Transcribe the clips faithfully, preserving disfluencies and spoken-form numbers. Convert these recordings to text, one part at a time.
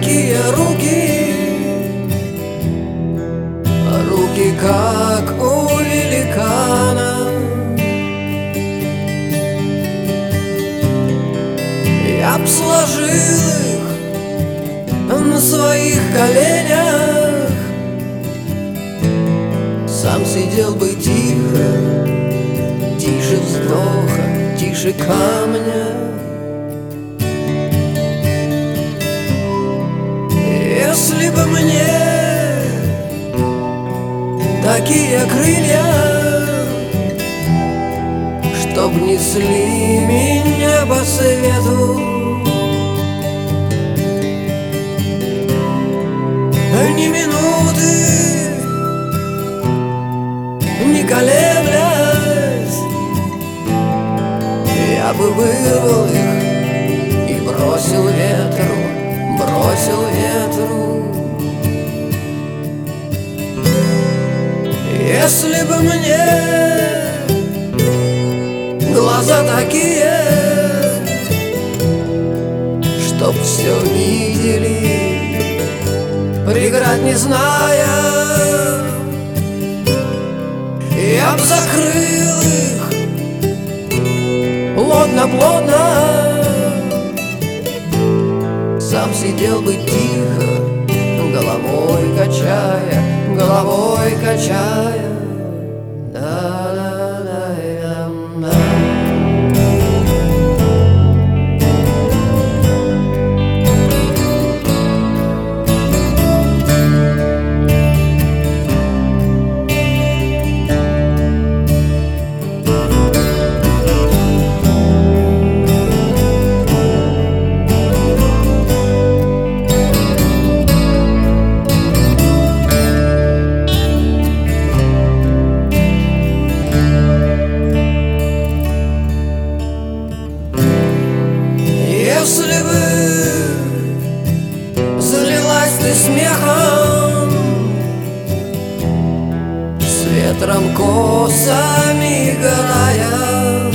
такие руки, руки, как у великана. Я б сложил их на своих коленях, сам сидел бы тихо, тише вздоха, тише камня. Если бы мне такие крылья, чтоб несли меня по свету, ни минуты не колеблясь, я бы вырвал их и бросил ветру, бросил ветру. Если бы мне глаза такие, чтоб все видели, преград не зная, я б закрыл их плотно-плотно, сам сидел бы тихо, головой качая, головой качая. Да-да-да-да-да. Если бы залилась ты смехом, с ветром косами гадая,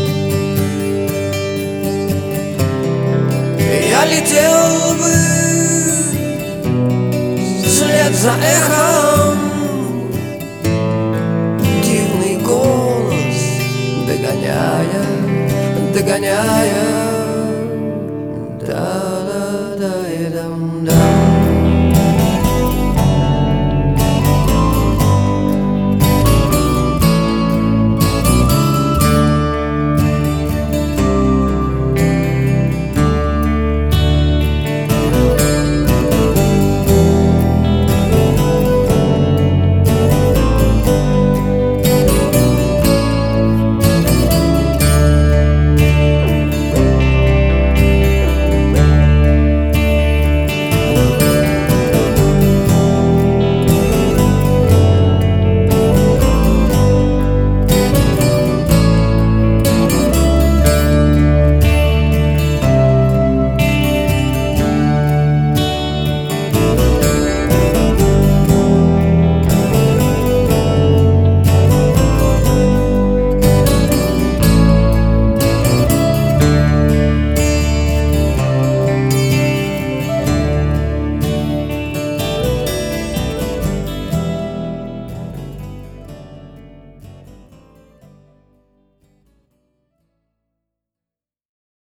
я летел бы вслед за эхом, дивный голос догоняя, догоняя.